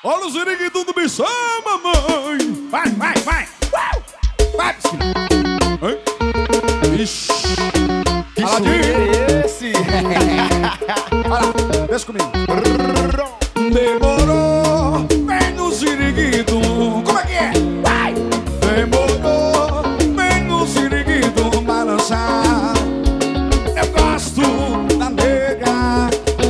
Olha o ziriguito do bichão, mamãe. Vai, vai, vai. Vai, piscina. Ixi. Que swing é esse? Olha lá, deixa comigo. Demorou, vem no ziriguito. Como é que é? Vai. Demorou, vem no ziriguito balançar. Eu gosto da nega.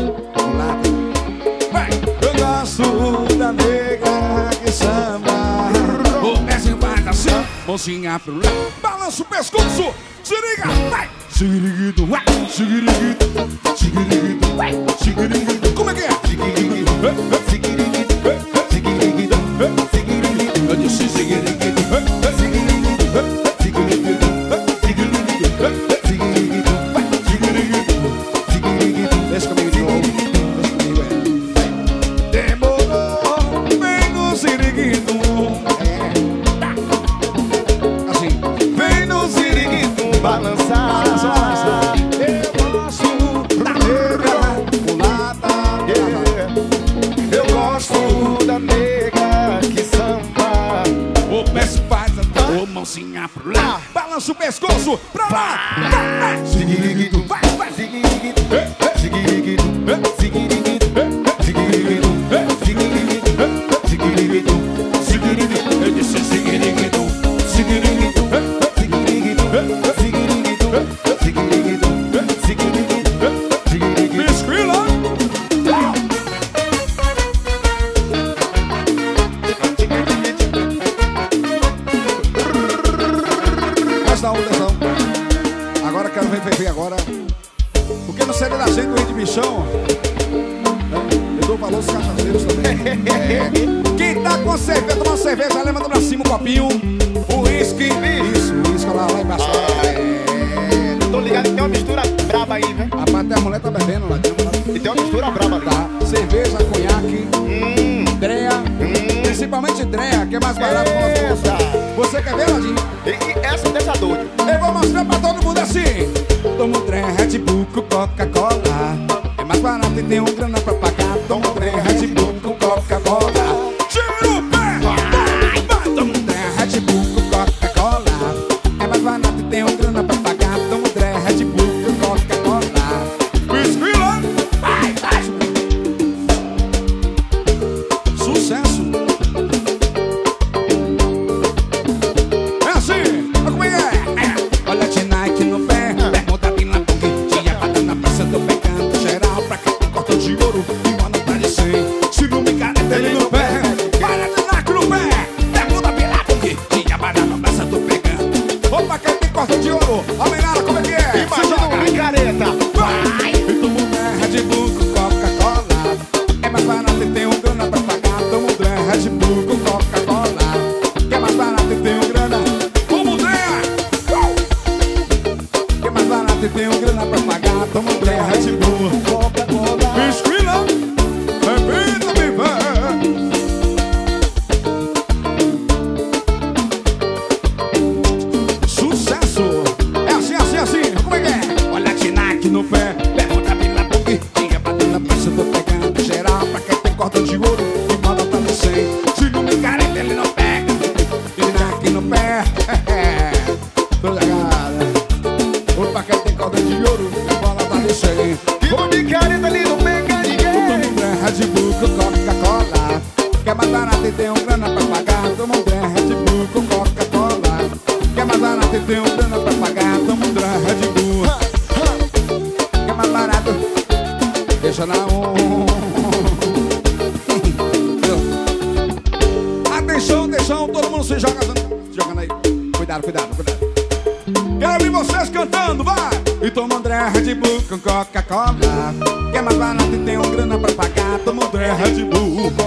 Vai. Eu gosto da nega que samba. O pezinho vai assim, mãozinha pro lado, balança o pescoço. Ziriga, vai. Ziriguito, vai. Ziriguito, ziriguito, vai. Ziriguito. Como é que é? Ziriguito, ziriguito, ziriguito, ziriguito. Eu disse ziriguito, ziriguito, ziriguito, ziriguito, ziriguito, vai. Ziriguito, ziriguito. Deixa comigo de novo. Deixa comigo, Demorou, vem no ziriguito. Assim, vem no ziriguito Balançar. Eu gosto da nega mulata. Eu gosto da nega que samba. O pé se faz a mãozinha pro lado, balança o pescoço pra lá. Vai, Ziguiguito, vai, vai. ziguiguito, ziguiguito, ziguiguito, ziguiguito, ziguiguito, ziguiguito, ziguiguito. Eu disse ziguiriguito, Ziguiguito, ziguiguito, ziguiguito, ziguiguito, ziguiguito, ziguiguito. me esquila. Presta atenção. Agora quero ver agora. Porque não seria da gente do Rio de Bichão, né? Eu dou valor aos cachaceiros também. Quem tá com cerveja, tomando cerveja, leva pra cima o copinho. O uísque. Isso, o uísque lá embaixo. Tô ligado que tem uma mistura braba aí, velho. Rapaz, até a mulher tá bebendo lá dentro. E tem uma mistura braba ali. Tá. Cerveja, conhaque, dreia. Principalmente dreia, que é mais barato que nós Essa. Você quer ver, Ladinho? E essa deixa doido. Eu vou mostrar pra todo mundo assim. Toma um trem, Red Bull com Coca-Cola. É mais barato e tem grana pra pagar. Toma um trem, Red Bull com Coca-Cola. Tira o pé! Vai! Toma um trem, Red Bull com Coca-Cola. É mais barato e tem grana pra pagar. Toma um trem, Red Bull com Coca-Cola. Esquila! Vai, vai! Sucesso! É assim! Olha como é! Olha de Nike no pé, pergunta bem na boca. Tia bata na praça, tô pegando geral. Pra quem tem cordão de ouro e uma nota de 100. Se não me careta ele no pé. Olha de Nike no pé, pergunta bem na boca. Tia bata na praça, tô pegando. Opa, quem tem cordão de ouro? Ó, menina, como é que é? Imagina uma picareta. Vai! E toma um Red Bull com Coca-Cola. É mais barato e tem grana pra pagar. Toma um Red Bull com Coca-Cola. Que é mais barato e tem grana. Toma um que é mais barato e tem grana pra pagar. Toma um Red Bull com Coca-Cola. Esquila, repita, me vê. Sucesso! É assim, assim, assim. Como é que é? Olha a Tinac no pé, pergunta bem na boca. Tinha batendo na praça, tô pegando geral. Pra quem tem cordão de ouro e manda pra 100. Se não me careta, ele não pega. Tinac no pé, tô ligado. Opa, quem tem cordão de ouro e bola tá de 100. Que uma picareta ali não pega ninguém. Toma um Red Bull com Coca-Cola. Que é mais barato e tem grana pra pagar. Toma um Red Bull com Coca-Cola. Que é mais barato e tem grana pra pagar. Toma um Red Bull. Que é mais barato. Deixa na Atenção, atenção, todo mundo se joga. Jogando aí. Cuidado, cuidado, cuidado. Quero ouvir vocês cantando, vai! E toma um Red Bull com Coca-Cola. Que é mais barato e tem grana pra pagar. Toma um Red Bull com